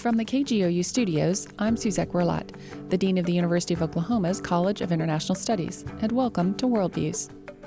From the KGOU studios, I'm Suzette Werlat, the Dean of the University of Oklahoma's College of International Studies, and welcome to Worldviews.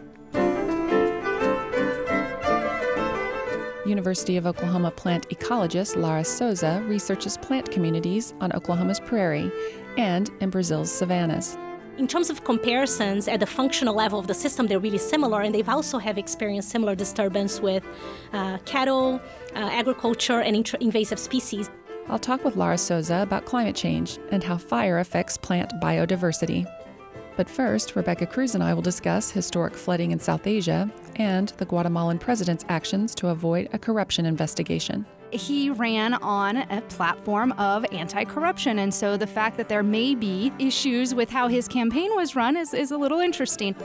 University of Oklahoma plant ecologist Lara Souza researches plant communities on Oklahoma's prairie and in Brazil's savannas. In terms of comparisons at the functional level of the system, they're really similar, and they've also have experienced similar disturbance with cattle, agriculture, and invasive species. I'll talk with Lara Souza about climate change and how fire affects plant biodiversity. But first, Rebecca Cruz and I will discuss historic flooding in South Asia and the Guatemalan president's actions to avoid a corruption investigation. He ran on a platform of anti-corruption, and so the fact that there may be issues with how his campaign was run is a little interesting.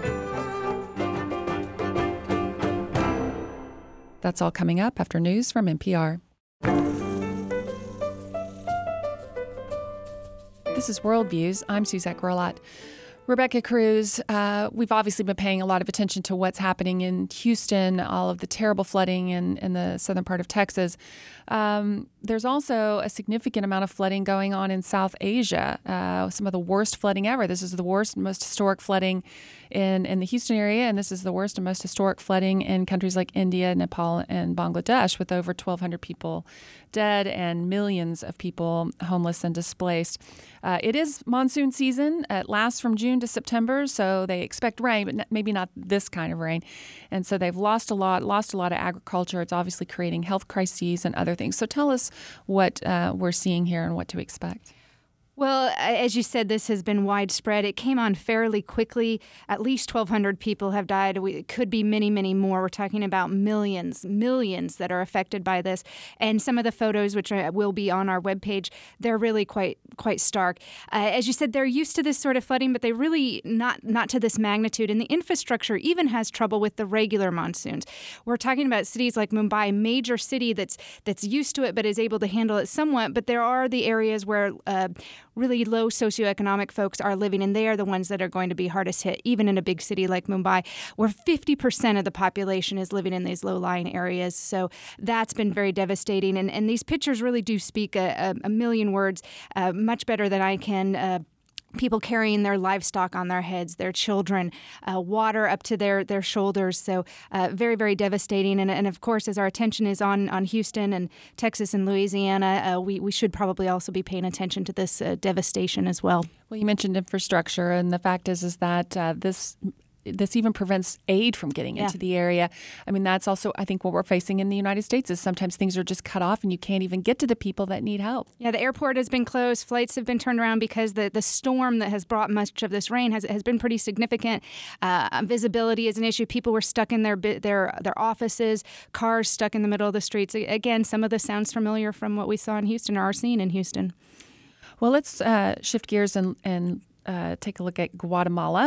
That's all coming up after news from NPR. This is Worldviews. I'm Suzette Werlat. Rebecca Cruz, we've obviously been paying a lot of attention to what's happening in Houston, all of the terrible flooding in the southern part of Texas. There's also a significant amount of flooding going on in South Asia, some of the worst flooding ever. This is the worst and most historic flooding in the Houston area, and this is the worst and most historic flooding in countries like India, Nepal, and Bangladesh, with over 1,200 people dead and millions of people homeless and displaced. It is monsoon season. It lasts from June to September, so they expect rain, but maybe not this kind of rain. And so they've lost a lot of agriculture. It's obviously creating health crises and other things. So tell us what we're seeing here and what to expect. Well, as you said, this has been widespread. It came on fairly quickly. At least 1,200 people have died. It could be many, many more. We're talking about millions that are affected by this. And some of the photos, which will be on our webpage, they're really quite stark. As you said, they're used to this sort of flooding, but they really not to this magnitude. And the infrastructure even has trouble with the regular monsoons. We're talking about cities like Mumbai, a major city that's used to it but is able to handle it somewhat. But there are the areas where really low socioeconomic folks are living, and they are the ones that are going to be hardest hit, even in a big city like Mumbai, where 50% of the population is living in these low-lying areas. So that's been very devastating. And these pictures really do speak a million words, much better than I can. People carrying their livestock on their heads, their children, water up to their shoulders. So very, very devastating. And of course, as our attention is on Houston and Texas and Louisiana, we should probably also be paying attention to this devastation as well. Well, you mentioned infrastructure, and the fact is that this even prevents aid from getting into the area. I mean, that's also, I think, what we're facing in the United States is sometimes things are just cut off and you can't even get to the people that need help. Yeah, the airport has been closed. Flights have been turned around because the storm that has brought much of this rain has been pretty significant. Visibility is an issue. People were stuck in their offices, cars stuck in the middle of the streets. Again, some of this sounds familiar from what we saw in Houston or are seeing in Houston. Well, let's shift gears and take a look at Guatemala.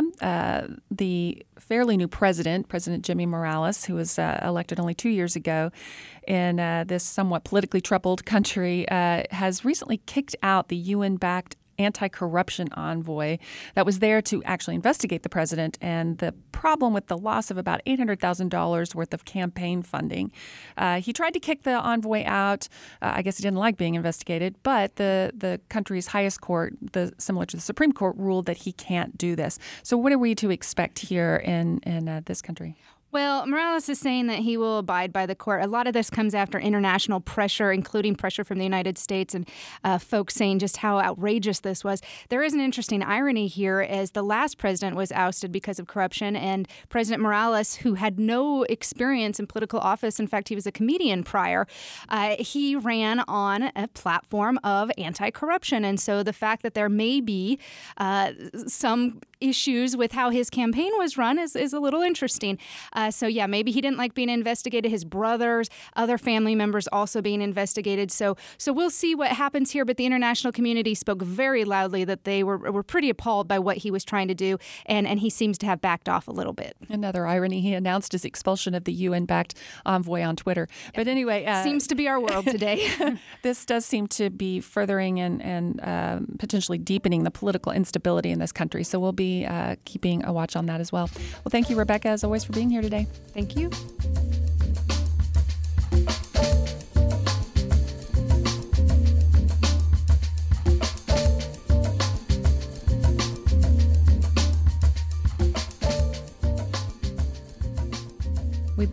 The fairly new President Jimmy Morales, who was elected only 2 years ago in this somewhat politically troubled country, has recently kicked out the UN-backed anti-corruption envoy that was there to actually investigate the president and the problem with the loss of about $800,000 worth of campaign funding. He tried to kick the envoy out. I guess he didn't like being investigated, but the country's highest court, similar to the Supreme Court, ruled that he can't do this. So what are we to expect here in this country? Well, Morales is saying that he will abide by the court. A lot of this comes after international pressure, including pressure from the United States and folks saying just how outrageous this was. There is an interesting irony here as the last president was ousted because of corruption, and President Morales, who had no experience in political office, in fact, he was a comedian prior, he ran on a platform of anti-corruption. And so the fact that there may be some issues with how his campaign was run is a little interesting. So maybe he didn't like being investigated. His brothers, other family members also being investigated. So we'll see what happens here. But the international community spoke very loudly that they were pretty appalled by what he was trying to do. And he seems to have backed off a little bit. Another irony, he announced his expulsion of the UN-backed envoy on Twitter. But anyway. Seems to be our world today. This does seem to be furthering and potentially deepening the political instability in this country. So we'll be keeping a watch on that as well. Well, thank you, Rebecca, as always, for being here today. Thank you.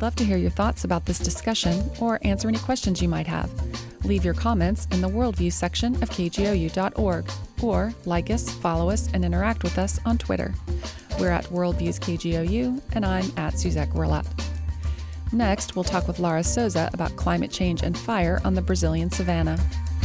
We'd love to hear your thoughts about this discussion or answer any questions you might have. Leave your comments in the Worldview section of kgou.org or like us, follow us, and interact with us on Twitter. We're at Worldviews KGOU, and I'm at Suzette Gorlat. Next, we'll talk with Lara Souza about climate change and fire on the Brazilian savanna.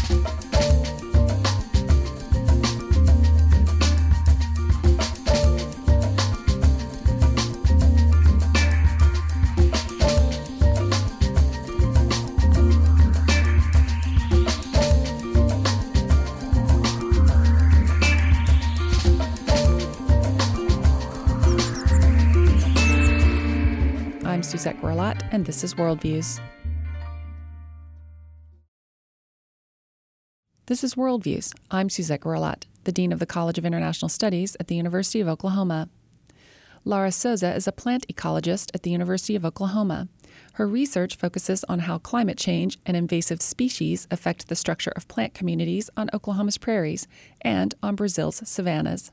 I'm Suzette Gorlat, and this is Worldviews. This is Worldviews. I'm Suzette Gorlat, the Dean of the College of International Studies at the University of Oklahoma. Lara Souza is a plant ecologist at the University of Oklahoma. Her research focuses on how climate change and invasive species affect the structure of plant communities on Oklahoma's prairies and on Brazil's savannas.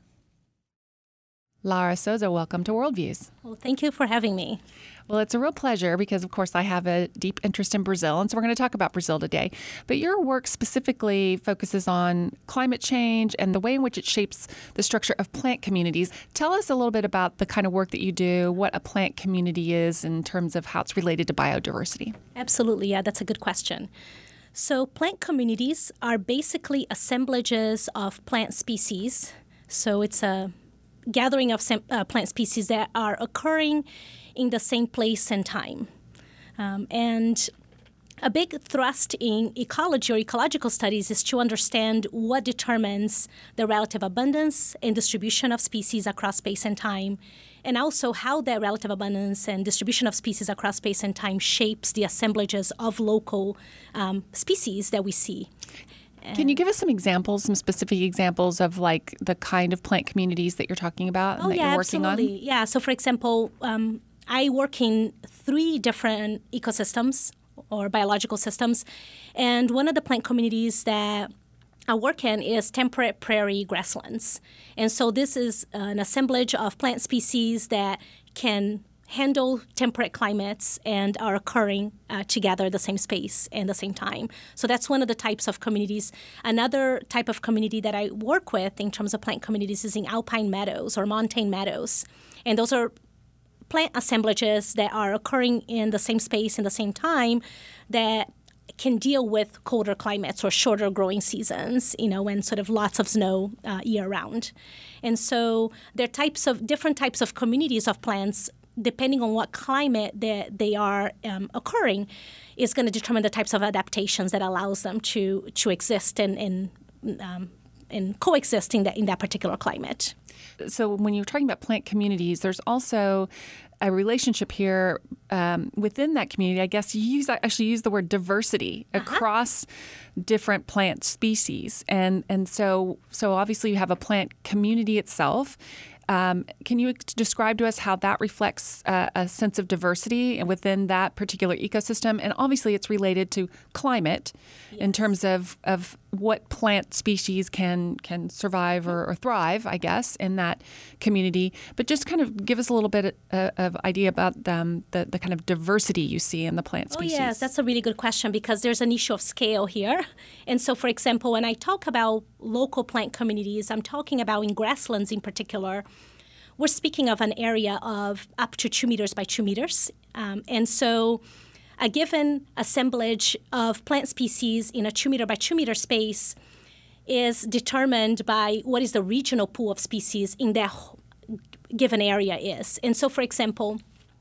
Lara Souza, welcome to Worldviews. Well, thank you for having me. Well, it's a real pleasure because, of course, I have a deep interest in Brazil, and so we're going to talk about Brazil today. But your work specifically focuses on climate change and the way in which it shapes the structure of plant communities. Tell us a little bit about the kind of work that you do, what a plant community is in terms of how it's related to biodiversity. Absolutely. Yeah, that's a good question. So plant communities are basically assemblages of plant species. So it's a gathering of plant species that are occurring in the same place and time. And a big thrust in ecology or ecological studies is to understand what determines the relative abundance and distribution of species across space and time, and also how that relative abundance and distribution of species across space and time shapes the assemblages of local species that we see. Can you give us some examples, some specific examples of like the kind of plant communities that you're talking about and that you're working absolutely. on? Yeah, so for example, I work in 3 different ecosystems or biological systems, and one of the plant communities that I work in is temperate prairie grasslands. And so this is an assemblage of plant species that can handle temperate climates and are occurring together the same space and the same time. So that's one of the types of communities. Another type of community that I work with in terms of plant communities is in alpine meadows or montane meadows. And those are plant assemblages that are occurring in the same space and the same time that can deal with colder climates or shorter growing seasons, when sort of lots of snow year-round. And so there are different types of communities of plants depending on what climate they are occurring, is going to determine the types of adaptations that allows them to exist and coexist in that particular climate. So when you're talking about plant communities, there's also a relationship here within that community. I guess you actually use the word diversity across different plant species, and so obviously you have a plant community itself. Can you describe to us how that reflects a sense of diversity within that particular ecosystem? And obviously it's related to climate in terms of what plant species can survive or thrive, I guess, in that community. But just kind of give us a little bit of idea about the kind of diversity you see in the plant species. Oh, yes, that's a really good question because there's an issue of scale here. And so, for example, when I talk about local plant communities, I'm talking about in grasslands in particular, we're speaking of an area of up to 2 meters by 2 meters. And so a given assemblage of plant species in a 2 meter by 2 meter space is determined by what is the regional pool of species in that given area is. And so, for example,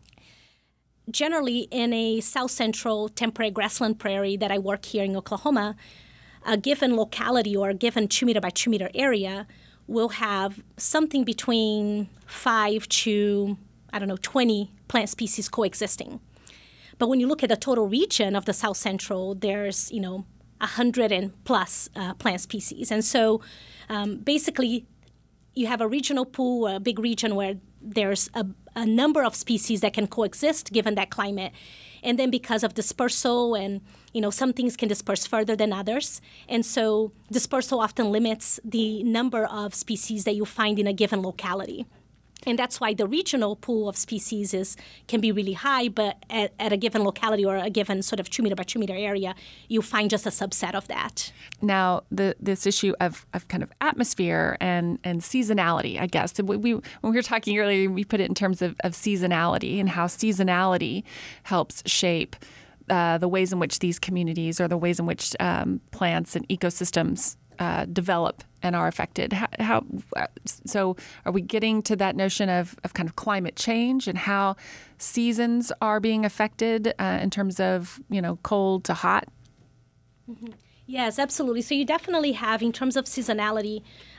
generally in a south central temperate grassland prairie that I work here in Oklahoma, a given locality or a given 2 meter by 2 meter area will have something between 5 to, 20 plant species coexisting. But when you look at the total region of the South Central, there's, 100 and plus plant species. And so basically you have a regional pool, a big region where there's a number of species that can coexist given that climate. And then because of dispersal and, some things can disperse further than others. And so dispersal often limits the number of species that you find in a given locality. And that's why the regional pool of species can be really high, but at a given locality or a given sort of 2 meter by 2 meter area, you find just a subset of that. Now, this issue of kind of atmosphere and seasonality, I guess. When we were talking earlier, we put it in terms of seasonality and how seasonality helps shape the ways in which these communities or the ways in which plants and ecosystems develop and are affected. So are we getting to that notion of kind of climate change and how seasons are being affected in terms of, cold to hot? Mm-hmm. Yes, absolutely. So you definitely have, in terms of seasonality,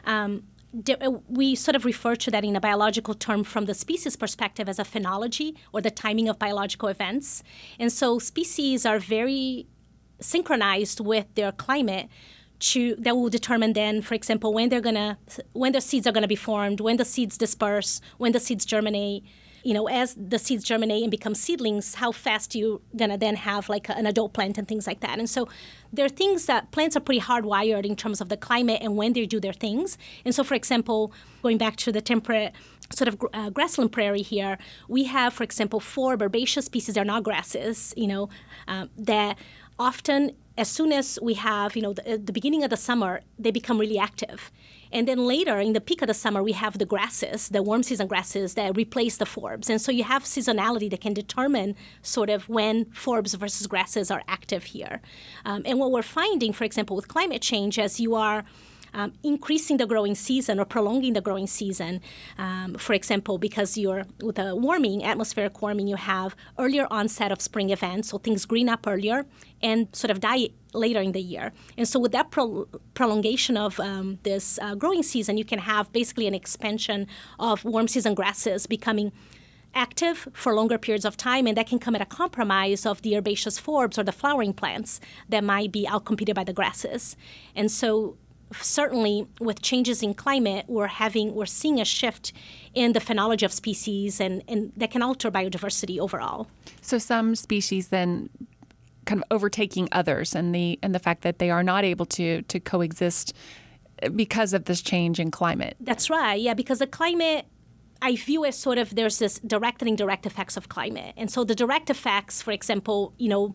we sort of refer to that in a biological term from the species perspective as a phenology, or the timing of biological events. And so species are very synchronized with their climate that will determine then, for example, when the seeds are gonna be formed, when the seeds disperse, when the seeds germinate. As the seeds germinate and become seedlings, how fast you're gonna then have like an adult plant and things like that. And so there are things that plants are pretty hardwired in terms of the climate and when they do their things. And so, for example, going back to the temperate sort of grassland prairie here, we have, for example, 4 herbaceous species. They're not grasses, that often, as soon as we have, the beginning of the summer, they become really active. And then later, in the peak of the summer, we have the grasses, the warm season grasses that replace the forbs. And so you have seasonality that can determine sort of when forbs versus grasses are active here. And what we're finding, for example, with climate change, as you are increasing the growing season or prolonging the growing season. For example, because with a atmospheric warming, you have earlier onset of spring events, so things green up earlier and sort of die later in the year. And so with that prolongation of this growing season, you can have basically an expansion of warm season grasses becoming active for longer periods of time, and that can come at a compromise of the herbaceous forbs or the flowering plants that might be outcompeted by the grasses. And so certainly with changes in climate, we're seeing a shift in the phenology of species and that can alter biodiversity overall. So some species then kind of overtaking others and the fact that they are not able to coexist because of this change in climate. That's right. Yeah, because the climate, I view as sort of there's this direct and indirect effects of climate. And so the direct effects, for example,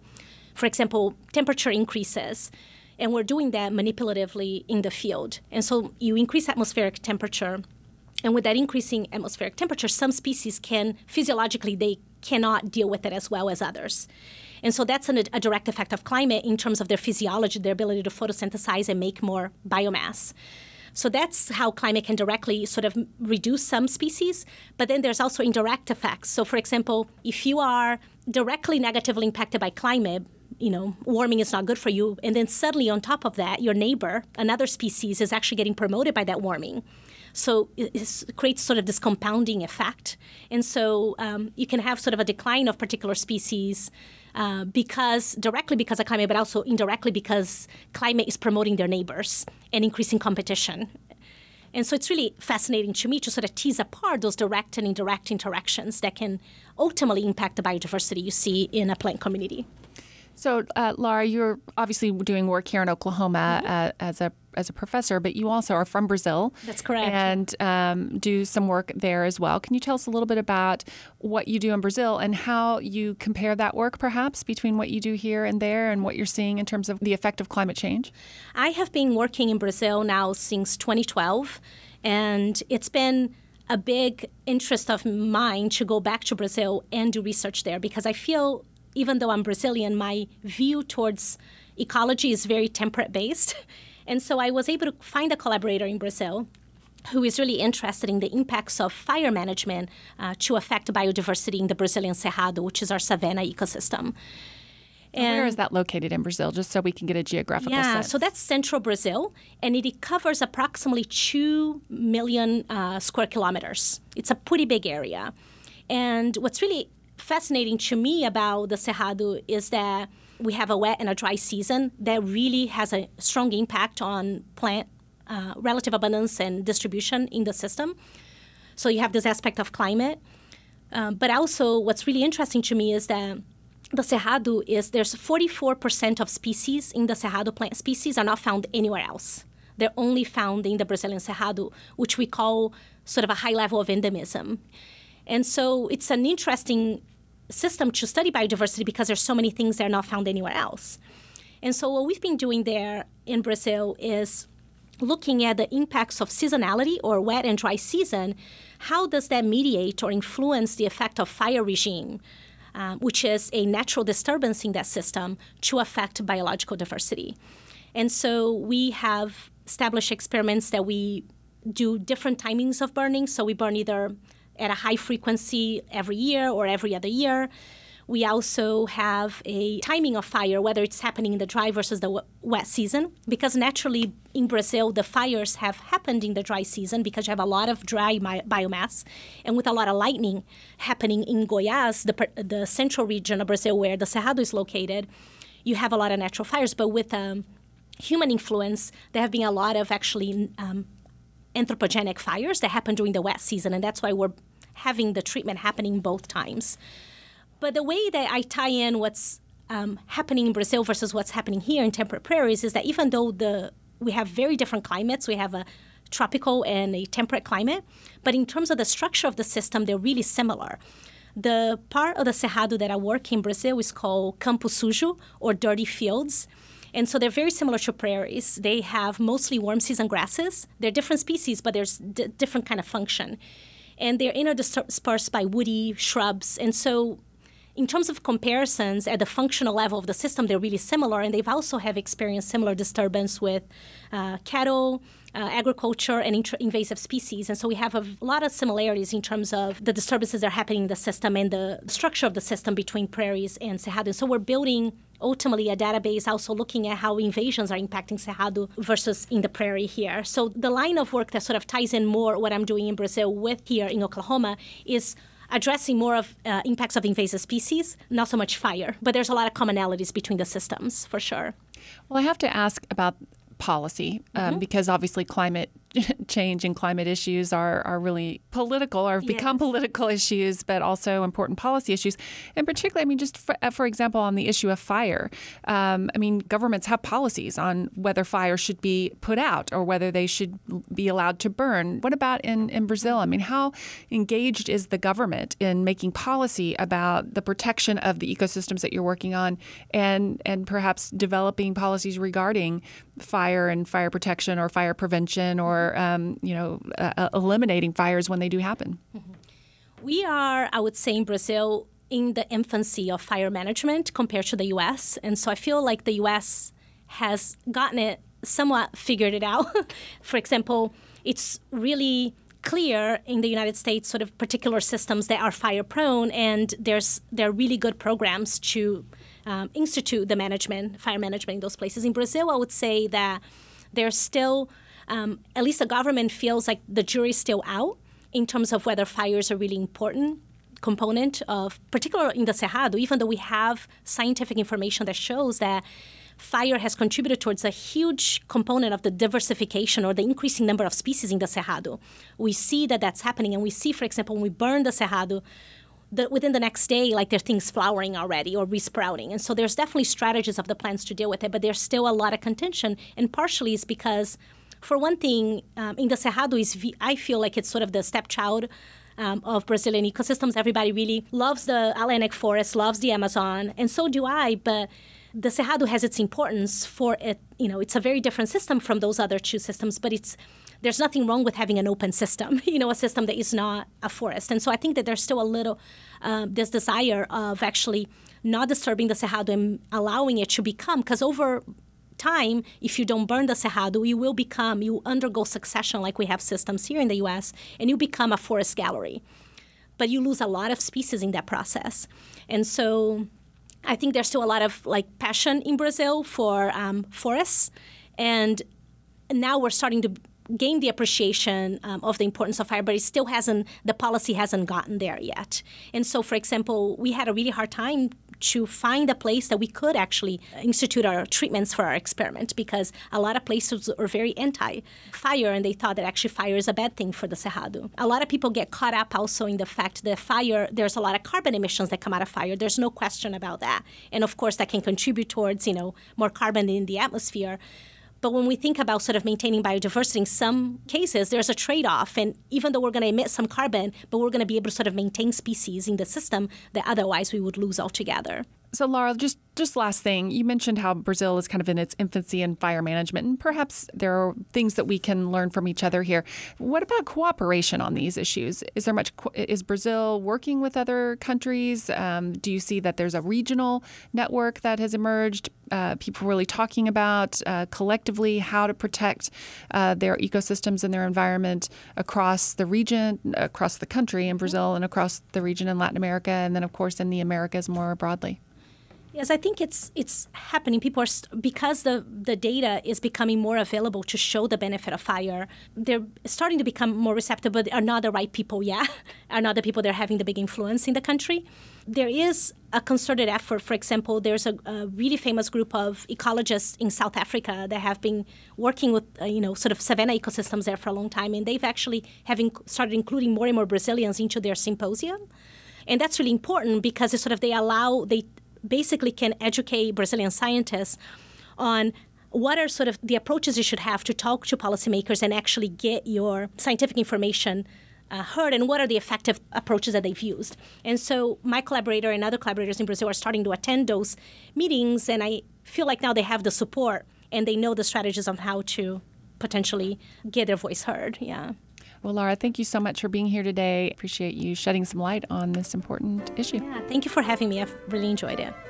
temperature increases. And we're doing that manipulatively in the field. And so you increase atmospheric temperature. And with that increasing atmospheric temperature, some species they cannot deal with it as well as others. And so that's a direct effect of climate in terms of their physiology, their ability to photosynthesize and make more biomass. So that's how climate can directly sort of reduce some species. But then there's also indirect effects. So, for example, if you are directly negatively impacted by climate, warming is not good for you. And then suddenly on top of that, your neighbor, another species, is actually getting promoted by that warming. So it creates sort of this compounding effect. And so you can have sort of a decline of particular species directly because of climate, but also indirectly because climate is promoting their neighbors and increasing competition. And so it's really fascinating to me to sort of tease apart those direct and indirect interactions that can ultimately impact the biodiversity you see in a plant community. So, Laura, you're obviously doing work here in Oklahoma as a professor, but you also are from Brazil. That's correct. And do some work there as well. Can you tell us a little bit about what you do in Brazil and how you compare that work, perhaps, between what you do here and there and what you're seeing in terms of the effect of climate change? I have been working in Brazil now since 2012, and it's been a big interest of mine to go back to Brazil and do research there because I feel, even though I'm Brazilian, my view towards ecology is very temperate-based. And so I was able to find a collaborator in Brazil who is really interested in the impacts of fire management to affect biodiversity in the Brazilian Cerrado, which is our savanna ecosystem. And where is that located in Brazil, just so we can get a geographical sense? Yeah, so that's central Brazil, and it covers approximately 2 million square kilometers. It's a pretty big area. And what's really fascinating to me about the Cerrado is that we have a wet and a dry season that really has a strong impact on plant relative abundance and distribution in the system. So you have this aspect of climate. But also what's really interesting to me is that the Cerrado there's 44% of species in the Cerrado plant species are not found anywhere else. They're only found in the Brazilian Cerrado, which we call sort of a high level of endemism. And so it's an interesting system to study biodiversity because there's so many things that are not found anywhere else. And so what we've been doing there in Brazil is looking at the impacts of seasonality or wet and dry season. How does that mediate or influence the effect of fire regime, which is a natural disturbance in that system, to affect biological diversity? And so we have established experiments that we do different timings of burning. So we burn either at a high frequency every year or every other year. We also have a timing of fire, whether it's happening in the dry versus the wet season, because naturally in Brazil, the fires have happened in the dry season because you have a lot of dry biomass. And with a lot of lightning happening in Goiás, the central region of Brazil where the Cerrado is located, you have a lot of natural fires. But with human influence, there have been a lot of actually anthropogenic fires that happen during the wet season. And that's why we're having the treatment happening both times. But the way that I tie in what's happening in Brazil versus what's happening here in temperate prairies is that even though we have very different climates, we have a tropical and a temperate climate, but in terms of the structure of the system, they're really similar. The part of the Cerrado that I work in Brazil is called Campo Sujo, or dirty fields. And so they're very similar to prairies. They have mostly warm season grasses. They're different species, but there's different kind of function. And they're interspersed by woody shrubs. And so in terms of comparisons at the functional level of the system, they're really similar, and they've also have experienced similar disturbance with cattle, agriculture, and invasive species. And so we have a lot of similarities in terms of the disturbances that are happening in the system and the structure of the system between prairies and Cerrado. And so we're building ultimately a database also looking at how invasions are impacting Cerrado versus in the prairie here. So the line of work that sort of ties in more what I'm doing in Brazil with here in Oklahoma is addressing more of impacts of invasive species, not so much fire. But there's a lot of commonalities between the systems, for sure. Well, I have to ask about policy because obviously climate change and climate issues are really political or have become political issues, but also important policy issues. And particularly, I mean, just for example, on the issue of fire, I mean, governments have policies on whether fire should be put out or whether they should be allowed to burn. What about in Brazil? I mean, how engaged is the government in making policy about the protection of the ecosystems that you're working on and perhaps developing policies regarding fire and fire protection or fire prevention or eliminating fires when they do happen? We are, I would say, in Brazil, in the infancy of fire management compared to the U.S. And so I feel like the U.S. has gotten it somewhat figured it out. For example, it's really clear in the United States sort of particular systems that are fire prone, and there are really good programs to institute the fire management in those places. In Brazil, I would say that there's still at least the government feels like the jury's still out in terms of whether fires are really important component of, particularly in the Cerrado, even though we have scientific information that shows that fire has contributed towards a huge component of the diversification or the increasing number of species in the Cerrado. We see that that's happening, and we see, for example, when we burn the Cerrado, within the next day, like there are things flowering already or resprouting. And so there's definitely strategies of the plants to deal with it, but there's still a lot of contention, and partially it's because for one thing, in the Cerrado, I feel like it's sort of the stepchild of Brazilian ecosystems. Everybody really loves the Atlantic forest, loves the Amazon, and so do I. But the Cerrado has its importance for it. You know, it's a very different system from those other two systems, but there's nothing wrong with having an open system, a system that is not a forest. And so I think that there's still a little this desire of actually not disturbing the Cerrado and allowing it to become, because over time, if you don't burn the Cerrado, you undergo succession like we have systems here in the U.S., and you become a forest gallery. But you lose a lot of species in that process. And so I think there's still a lot of passion in Brazil for forests. And now we're starting to gain the appreciation of the importance of fire, but the policy hasn't gotten there yet. And so, for example, we had a really hard time to find a place that we could actually institute our treatments for our experiment, because a lot of places are very anti-fire, and they thought that actually fire is a bad thing for the Cerrado. A lot of people get caught up also in the fact that there's a lot of carbon emissions that come out of fire. There's no question about that. And of course, that can contribute towards, more carbon in the atmosphere. But when we think about sort of maintaining biodiversity, in some cases, there's a trade-off. And even though we're going to emit some carbon, but we're going to be able to sort of maintain species in the system that otherwise we would lose altogether. So, Laura, just last thing. You mentioned how Brazil is kind of in its infancy in fire management, and perhaps there are things that we can learn from each other here. What about cooperation on these issues? Is Brazil working with other countries? Do you see that there's a regional network that has emerged? People really talking about collectively how to protect their ecosystems and their environment across the region, across the country in Brazil, and across the region in Latin America, and then, of course, in the Americas more broadly? Yes, I think it's happening. People are, because the data is becoming more available to show the benefit of fire, they're starting to become more receptive, but are not the right people yet, are not the people that are having the big influence in the country. There is a concerted effort. For example, there's a really famous group of ecologists in South Africa that have been working with, sort of savanna ecosystems there for a long time, and they've actually started including more and more Brazilians into their symposium. And that's really important because it's sort of they basically can educate Brazilian scientists on what are sort of the approaches you should have to talk to policymakers and actually get your scientific information heard, and what are the effective approaches that they've used. And so my collaborator and other collaborators in Brazil are starting to attend those meetings, and I feel like now they have the support and they know the strategies on how to potentially get their voice heard. Yeah. Well, Laura, thank you so much for being here today. Appreciate you shedding some light on this important issue. Yeah, thank you for having me. I've really enjoyed it.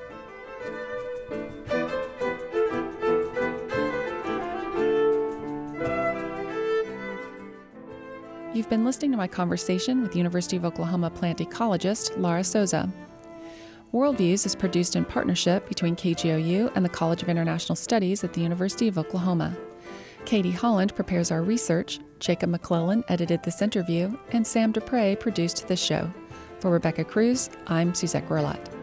You've been listening to my conversation with University of Oklahoma plant ecologist Laura Souza. Worldviews is produced in partnership between KGOU and the College of International Studies at the University of Oklahoma. Katie Holland prepares our research, Jacob McClellan edited this interview, and Sam Dupre produced this show. For Rebecca Cruz, I'm Suzette Gorlat.